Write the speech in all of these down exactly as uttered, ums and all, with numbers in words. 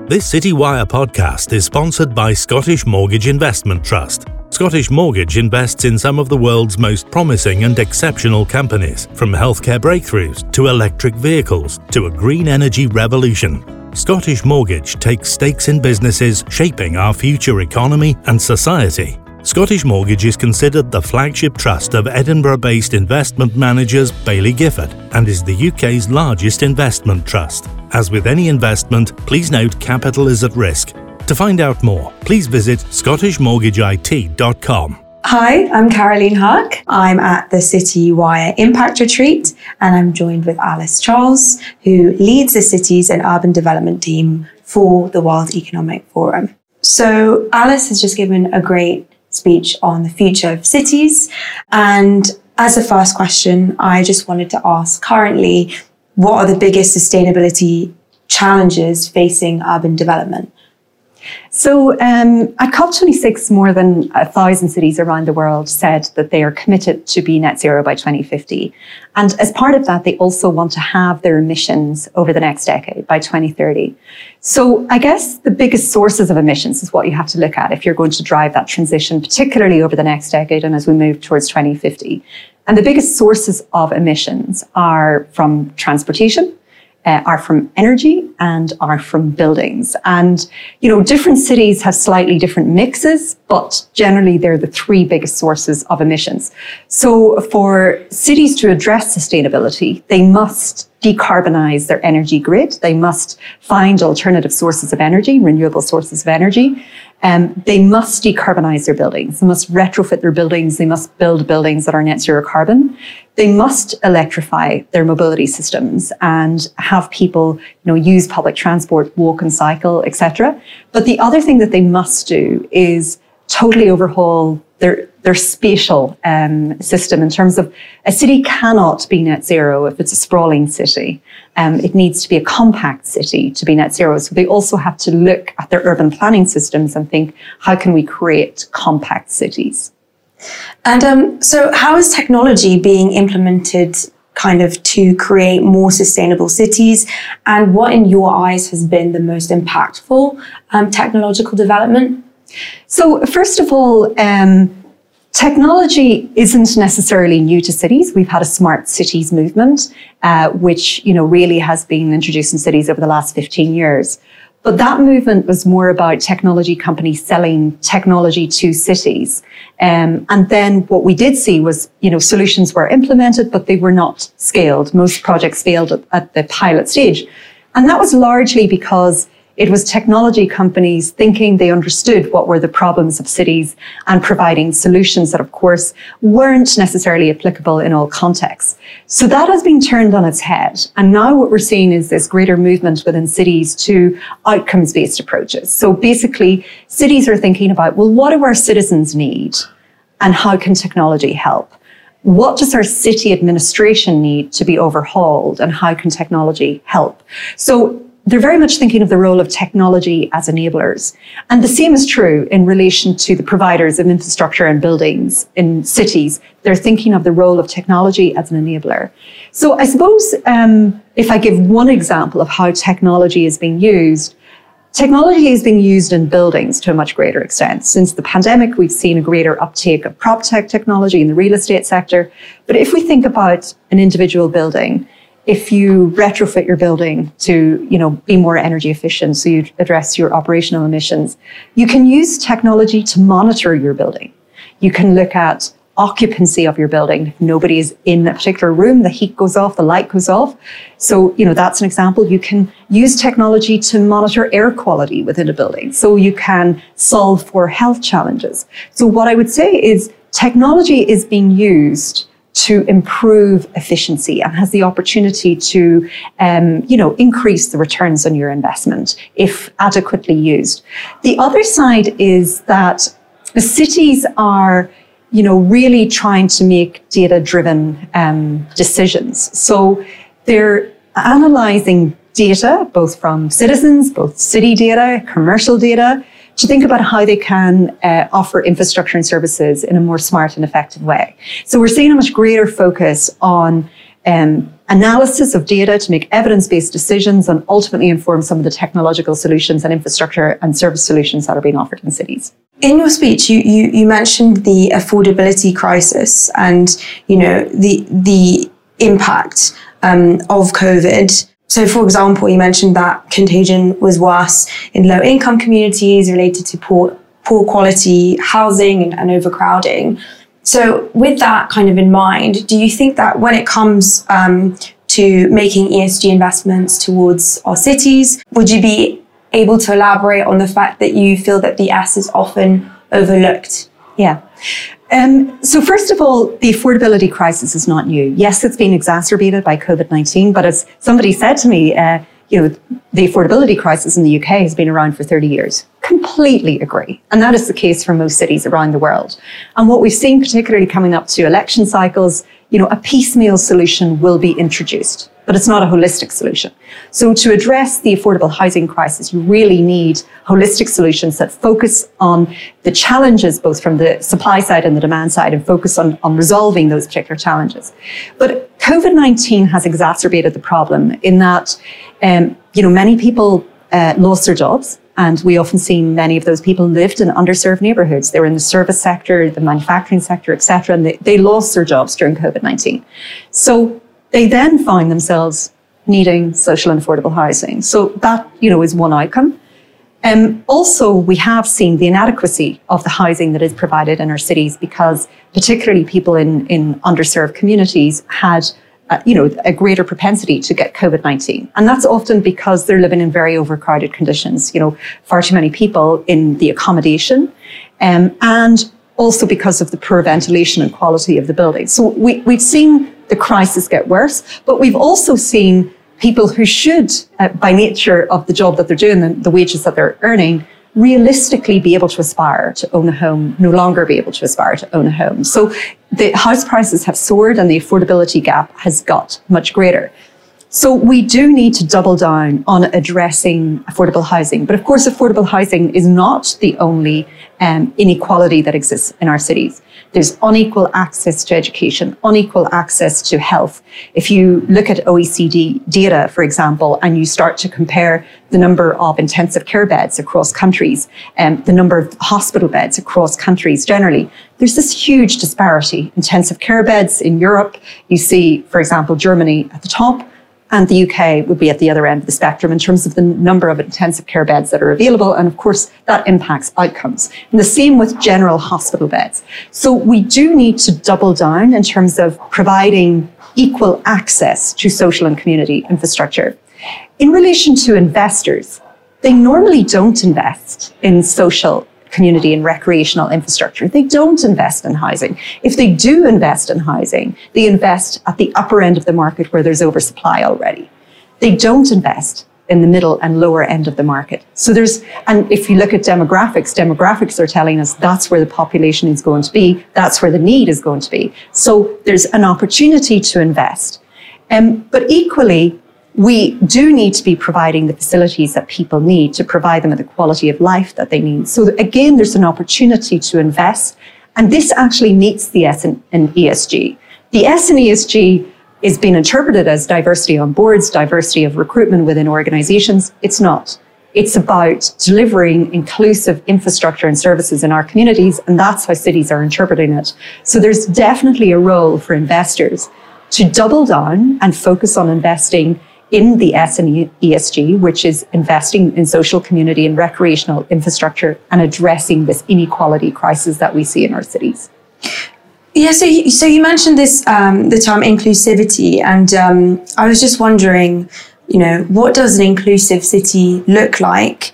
This CityWire podcast is sponsored by Scottish Mortgage Investment Trust. Scottish Mortgage invests in some of the world's most promising and exceptional companies, from healthcare breakthroughs to electric vehicles to a green energy revolution. Scottish Mortgage takes stakes in businesses shaping our future economy and society. Scottish Mortgage is considered the flagship trust of Edinburgh-based investment managers Baillie Gifford and is the U K's largest investment trust. As with any investment, please note capital is at risk. To find out more, please visit scottish mortgage I T dot com. Hi, I'm Caroline Huck. I'm at the CityWire Impact Retreat, and I'm joined with Alice Charles, who leads the Cities and Urban Development team for the World Economic Forum. So Alice has just given a great speech on the future of cities. And as a first question, I just wanted to ask currently, what are the biggest sustainability challenges facing urban development? So um, at COP twenty-six, more than a thousand cities around the world said that they are committed to be net zero by twenty fifty. And as part of that, they also want to have their emissions over the next decade by twenty thirty. So I guess the biggest sources of emissions is what you have to look at if you're going to drive that transition, particularly over the next decade and as we move towards twenty fifty. And the biggest sources of emissions are from transportation, Uh, are from energy and are from buildings. And, you know, different cities have slightly different mixes, but generally they're the three biggest sources of emissions. So for cities to address sustainability, they must decarbonize their energy grid. They must find alternative sources of energy, renewable sources of energy. Um, they must decarbonize their buildings. They must retrofit their buildings. They must build buildings that are net zero carbon. They must electrify their mobility systems and have people, you know, use public transport, walk and cycle, et cetera. But the other thing that they must do is totally overhaul their their spatial um, system in terms of a city cannot be net zero if it's a sprawling city. Um, it needs to be a compact city to be net zero. So they also have to look at their urban planning systems and think, how can we create compact cities? And um, so how is technology being implemented kind of to create more sustainable cities? And what in your eyes has been the most impactful um, technological development? So first of all, um, technology isn't necessarily new to cities. We've had a smart cities movement, uh, which, you know, really has been introduced in cities over the last fifteen years. But that movement was more about technology companies selling technology to cities. Um, and then what we did see was, you know, solutions were implemented, but they were not scaled. Most projects failed at, at the pilot stage. And that was largely because it was technology companies thinking they understood what were the problems of cities and providing solutions that, of course, weren't necessarily applicable in all contexts. So that has been turned on its head. And now what we're seeing is this greater movement within cities to outcomes-based approaches. So basically, cities are thinking about, well, what do our citizens need? And how can technology help? What does our city administration need to be overhauled? And how can technology help? So they're very much thinking of the role of technology as enablers. And the same is true in relation to the providers of infrastructure and buildings in cities. They're thinking of the role of technology as an enabler. So I suppose um, if I give one example of how technology is being used, technology is being used in buildings to a much greater extent. Since the pandemic, we've seen a greater uptake of PropTech technology in the real estate sector. But if we think about an individual building, if you retrofit your building to, you know, be more energy efficient, so you address your operational emissions, you can use technology to monitor your building. You can look at occupancy of your building. If nobody is in a particular room, the heat goes off, the light goes off. So, you know, that's an example. You can use technology to monitor air quality within a building. So you can solve for health challenges. So what I would say is technology is being used to improve efficiency and has the opportunity to, um, you know, increase the returns on your investment if adequately used. The other side is that the cities are, you know, really trying to make data-driven um, decisions. So they're analyzing data, both from citizens, both city data, commercial data, to think about how they can uh, offer infrastructure and services in a more smart and effective way. So we're seeing a much greater focus on um, analysis of data to make evidence-based decisions and ultimately inform some of the technological solutions and infrastructure and service solutions that are being offered in cities. In your speech, you, you, you mentioned the affordability crisis and, you know, the, the impact um, of COVID. So, for example, you mentioned that contagion was worse in low-income communities related to poor, poor quality housing and, and overcrowding. So with that kind of in mind, do you think that when it comes um, to making E S G investments towards our cities, would you be able to elaborate on the fact that you feel that the S is often overlooked? Yeah. Um, so first of all, the affordability crisis is not new. Yes, it's been exacerbated by COVID nineteen, but as somebody said to me, uh, you know, the affordability crisis in the U K has been around for thirty years. Completely agree. And that is the case for most cities around the world. And what we've seen, particularly coming up to election cycles, you know, a piecemeal solution will be introduced, but it's not a holistic solution. So to address the affordable housing crisis, you really need holistic solutions that focus on the challenges, both from the supply side and the demand side, and focus on, on resolving those particular challenges. But COVID nineteen has exacerbated the problem in that, um, you know, many people uh, lost their jobs. And we often see many of those people lived in underserved neighborhoods. They were in the service sector, the manufacturing sector, et cetera, and they, they lost their jobs during COVID nineteen. So they then find themselves needing social and affordable housing. So that, you know, is one outcome. Um, also, we have seen the inadequacy of the housing that is provided in our cities because particularly people in, in underserved communities had Uh, you know, a greater propensity to get COVID nineteen. And that's often because they're living in very overcrowded conditions, you know, far too many people in the accommodation, um, and also because of the poor ventilation and quality of the building. So we, we've seen the crisis get worse, but we've also seen people who should, uh, by nature of the job that they're doing, the, the wages that they're earning, realistically be able to aspire to own a home, no longer be able to aspire to own a home. So the house prices have soared and the affordability gap has got much greater. So we do need to double down on addressing affordable housing. But of course, affordable housing is not the only um, inequality that exists in our cities. There's unequal access to education, unequal access to health. If you look at O E C D data, for example, and you start to compare the number of intensive care beds across countries and um, the number of hospital beds across countries generally, there's this huge disparity. Intensive care beds in Europe, you see, for example, Germany at the top, and the U K would be at the other end of the spectrum in terms of the number of intensive care beds that are available. And of course, that impacts outcomes. And the same with general hospital beds. So we do need to double down in terms of providing equal access to social and community infrastructure. In relation to investors, they normally don't invest in social community and recreational infrastructure. They don't invest in housing. If they do invest in housing, they invest at the upper end of the market where there's oversupply already. They don't invest in the middle and lower end of the market. So there's, and if you look at demographics, demographics are telling us that's where the population is going to be, that's where the need is going to be. So there's an opportunity to invest. Um, but equally, we do need to be providing the facilities that people need to provide them with the quality of life that they need. So again, there's an opportunity to invest. And this actually meets the S in, in E S G. The S in E S G is being interpreted as diversity on boards, diversity of recruitment within organizations. It's not. It's about delivering inclusive infrastructure and services in our communities. And that's how cities are interpreting it. So there's definitely a role for investors to double down and focus on investing in the S in E S G, which is investing in social, community and recreational infrastructure and addressing this inequality crisis that we see in our cities. Yeah, so you, so you mentioned this, um, the term inclusivity, and um, I was just wondering, you know, what does an inclusive city look like,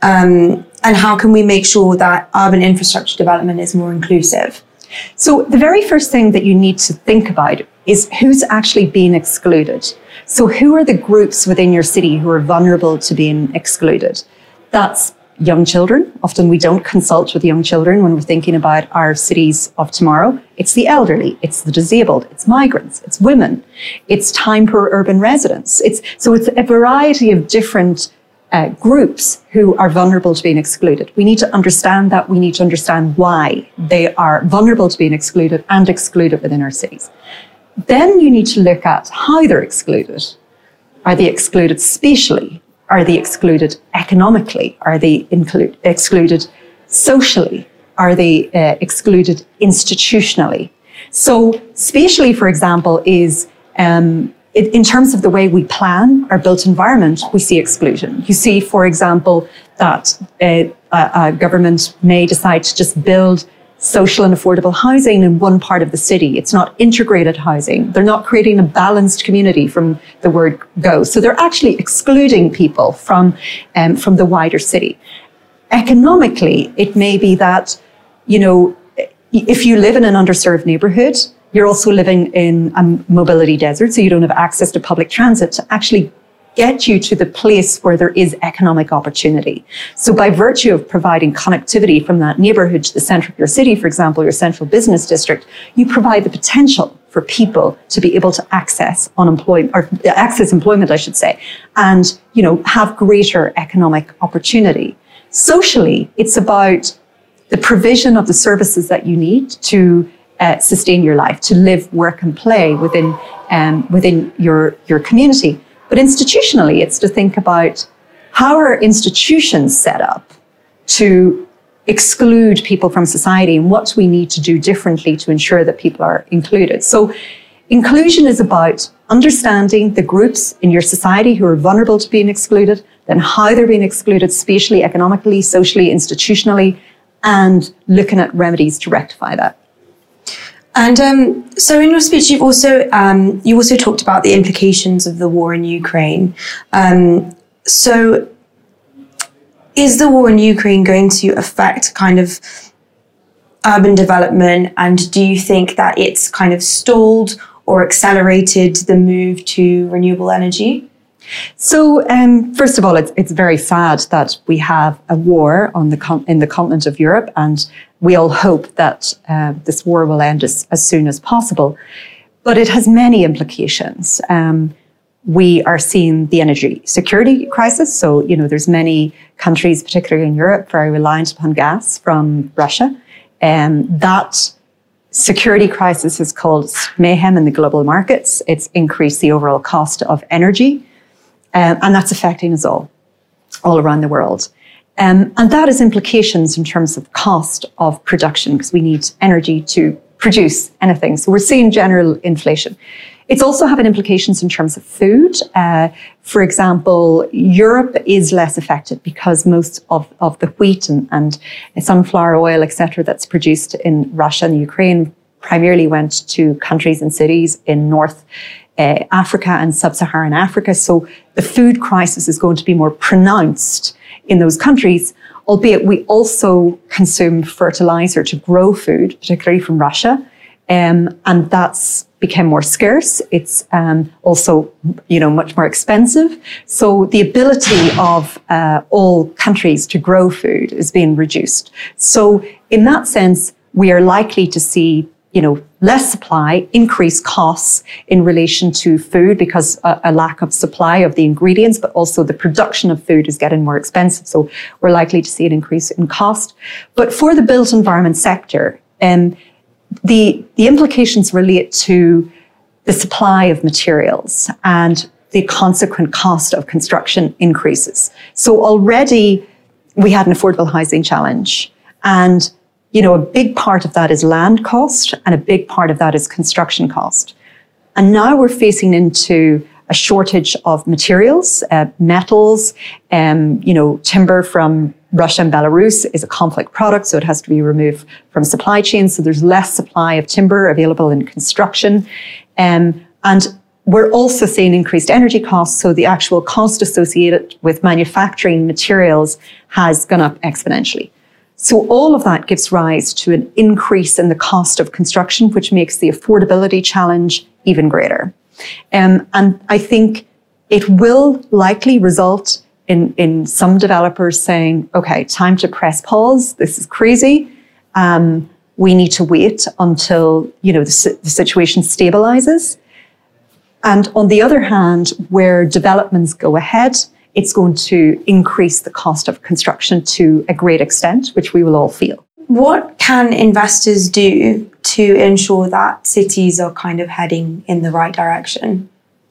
um, and how can we make sure that urban infrastructure development is more inclusive? So the very first thing that you need to think about is who's actually being excluded. So who are the groups within your city who are vulnerable to being excluded? That's young children. Often we don't consult with young children when we're thinking about our cities of tomorrow. It's the elderly, it's the disabled, it's migrants, it's women, it's time-poor urban residents. It's, so it's a variety of different uh, groups who are vulnerable to being excluded. We need to understand that. We need to understand why they are vulnerable to being excluded and excluded within our cities. Then you need to look at how they're excluded. Are they excluded spatially? Are they excluded economically? Are they include, excluded socially? Are they uh, excluded institutionally? So spatially, for example, is um, it, in terms of the way we plan our built environment, we see exclusion. You see, for example, that uh, a, a government may decide to just build social and affordable housing in one part of the city. It's not integrated housing. They're not creating a balanced community from the word go. So they're actually excluding people from, um, from the wider city. Economically, it may be that, you know, if you live in an underserved neighborhood, you're also living in a mobility desert, so you don't have access to public transit to actually get you to the place where there is economic opportunity. So by virtue of providing connectivity from that neighborhood to the center of your city, for example, your central business district, you provide the potential for people to be able to access unemployment, or access employment, I should say, and, you know, have greater economic opportunity. Socially, it's about the provision of the services that you need to uh, sustain your life, to live, work, and play within um, within your your community. But institutionally, it's to think about how are institutions set up to exclude people from society, and what do we need to do differently to ensure that people are included. So inclusion is about understanding the groups in your society who are vulnerable to being excluded, then how they're being excluded spatially, economically, socially, institutionally, and looking at remedies to rectify that. And um, so, in your speech, you've also um, you also talked about the implications of the war in Ukraine. Um, so, is the war in Ukraine going to affect kind of urban development? And do you think that it's kind of stalled or accelerated the move to renewable energy? So, um, first of all, it's it's very sad that we have a war on the con- in the continent of Europe, and we all hope that uh, this war will end as, as soon as possible. But it has many implications. Um, we are seeing the energy security crisis. So, you know, there's many countries, particularly in Europe, very reliant upon gas from Russia. And um, that security crisis has caused mayhem in the global markets. It's increased the overall cost of energy. Um, and that's affecting us all, all around the world. Um, and that has implications in terms of cost of production, because we need energy to produce anything. So we're seeing general inflation. It's also having implications in terms of food. Uh, for example, Europe is less affected because most of, of the wheat and, and sunflower oil, et cetera, that's produced in Russia and Ukraine primarily went to countries and cities in North uh, Africa and Sub-Saharan Africa. So the food crisis is going to be more pronounced in those countries, albeit we also consume fertilizer to grow food, particularly from Russia. Um, and that's become more scarce. It's um, also, you know, much more expensive. So the ability of uh, all countries to grow food is being reduced. So in that sense, we are likely to see, you know, less supply, increased costs in relation to food because a, a lack of supply of the ingredients, but also the production of food is getting more expensive. So we're likely to see an increase in cost. But for the built environment sector, um, the, the implications relate to the supply of materials and the consequent cost of construction increases. So already we had an affordable housing challenge, and you know, a big part of that is land cost and a big part of that is construction cost. And now we're facing into a shortage of materials, uh, metals, um, you know, timber from Russia and Belarus is a conflict product, so it has to be removed from supply chains. So there's less supply of timber available in construction. Um, and we're also seeing increased energy costs. So the actual cost associated with manufacturing materials has gone up exponentially. So all of that gives rise to an increase in the cost of construction, which makes the affordability challenge even greater. Um, and I think it will likely result in, in some developers saying, okay, time to press pause. This is crazy. Um, we need to wait until, you know, the, the situation stabilizes. And on the other hand, where developments go ahead, it's going to increase the cost of construction to a great extent, which we will all feel. what can investors do to ensure that cities are kind of heading in the right direction?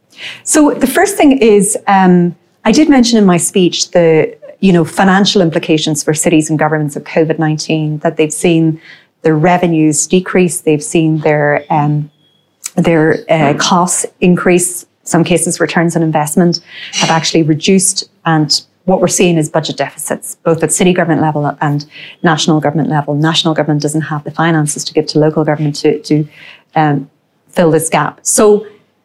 So the first thing is, um, I did mention in my speech the you know financial implications for cities and governments of COVID nineteen, that they've seen their revenues decrease, they've seen their um, their uh, costs increase. Some cases, returns on investment have actually reduced, and what we're seeing is budget deficits, both at city government level and national government level. National government doesn't have the finances to give to local government to, to um, fill this gap. So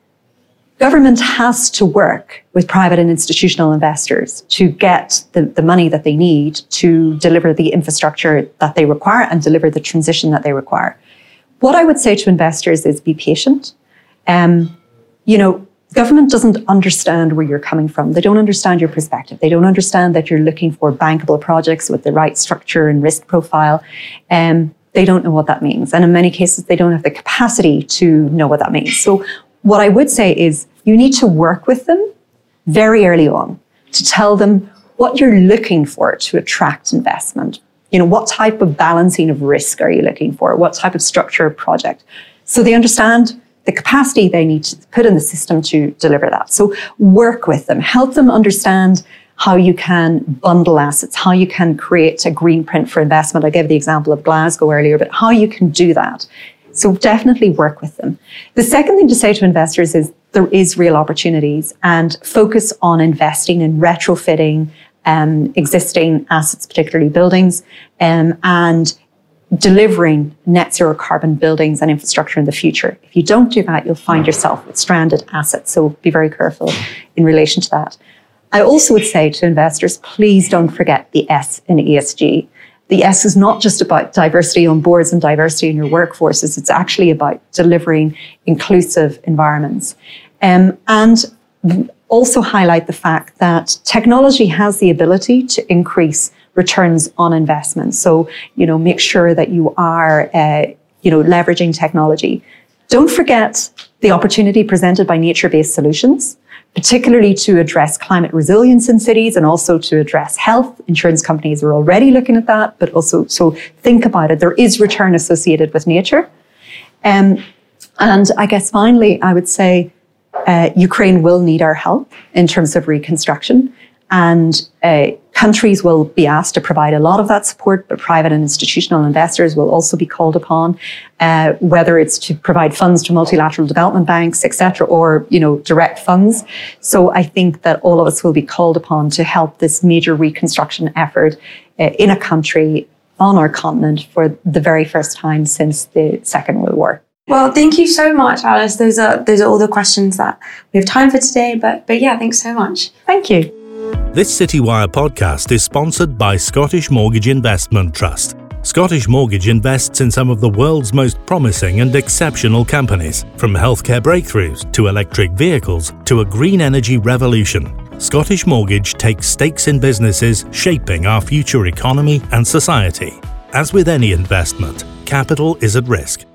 government has to work with private and institutional investors to get the, the money that they need to deliver the infrastructure that they require and deliver the transition that they require. What I would say to investors is be patient. Um, you know, government doesn't understand where you're coming from. They don't understand your perspective. They don't understand that you're looking for bankable projects with the right structure and risk profile. Um, they don't know what that means. And in many cases, they don't have the capacity to know what that means. So what I would say is you need to work with them very early on to tell them what you're looking for to attract investment. You know, what type of balancing of risk are you looking for? What type of structure of project? So they understand the capacity they need to put in the system to deliver that. So work with them, help them understand how you can bundle assets, how you can create a green print for investment. I gave the example of Glasgow earlier, but how you can do that. So definitely work with them. The second thing to say to investors is there is real opportunities, and focus on investing in retrofitting um, existing assets, particularly buildings, um, and delivering net zero carbon buildings and infrastructure in the future. If you don't do that, you'll find yourself with stranded assets. So be very careful in relation to that. I also would say to investors, please don't forget the S in E S G. The S is not just about diversity on boards and diversity in your workforces. It's actually about delivering inclusive environments. Um, and also highlight the fact that technology has the ability to increase returns on investment. So, you know, make sure that you are, uh, you know, leveraging technology. Don't forget the opportunity presented by nature-based solutions, particularly to address climate resilience in cities and also to address health. Insurance companies are already looking at that, but also, so think about it. There is return associated with nature. Um, and I guess finally, I would say uh, Ukraine will need our help in terms of reconstruction. And uh, countries will be asked to provide a lot of that support, but private and institutional investors will also be called upon, uh, whether it's to provide funds to multilateral development banks, et cetera, or, you know, direct funds. So I think that all of us will be called upon to help this major reconstruction effort uh, in a country on our continent for the very first time since the Second World War. Well, thank you so much, Alice. Those are those are all the questions that we have time for today. But but yeah, thanks so much. Thank you. This CityWire podcast is sponsored by Scottish Mortgage Investment Trust. Scottish Mortgage invests in some of the world's most promising and exceptional companies, from healthcare breakthroughs to electric vehicles to a green energy revolution. Scottish Mortgage takes stakes in businesses shaping our future economy and society. As with any investment, capital is at risk.